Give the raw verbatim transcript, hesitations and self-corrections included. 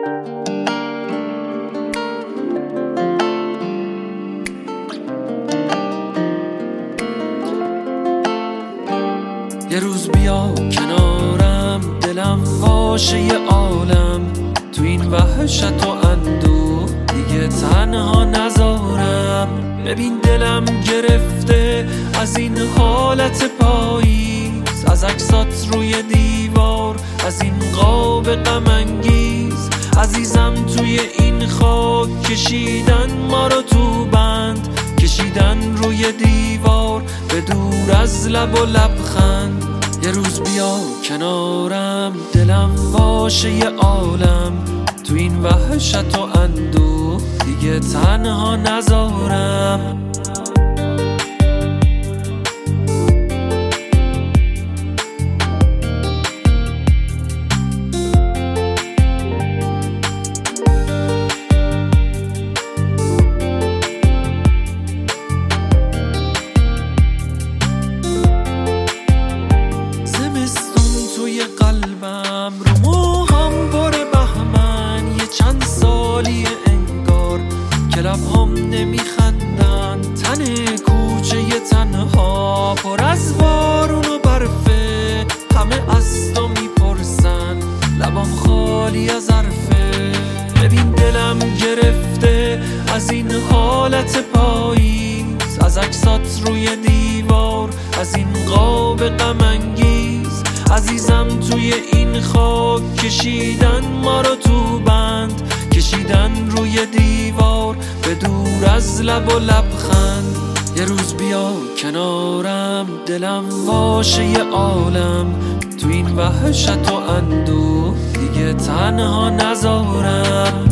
یه روز بیا کنارم، دلم واشه یه عالم، تو این وحشت و اندوه دیگه تنها نذارم. ببین دلم گرفته از این حالت پاییز، از عکسات روی دیوار، از این قاب غم انگیز. عزیزم توی این خاک کشیدن ما رو تو بند، کشیدن روی دیوار به دور از لب و لبخند. یه روز بیا کنارم، دلم واشه یه عالم، تو این وحشت و اندوه دیگه تنها نذارم. قلبم رو موهام بره بهمن، یه چند سالیه انگار که لبهام نمیخندن. تن کوچه یه تنها پر از بارون و برفه، همه از تو میپرسن لبام خالی از حرفه. ببین دلم گرفته از این حالت پاییز، از عکسات روی دیوار، از این قاب غم انگیز. عزیزم توی این خاک کشیدن ما رو تو بند، کشیدن روی دیوار به دور از لب و لبخند. یه روز بیا کنارم، دلم واشه یه عالم، تو این وحشت و اندوه دیگه تنها نذارم.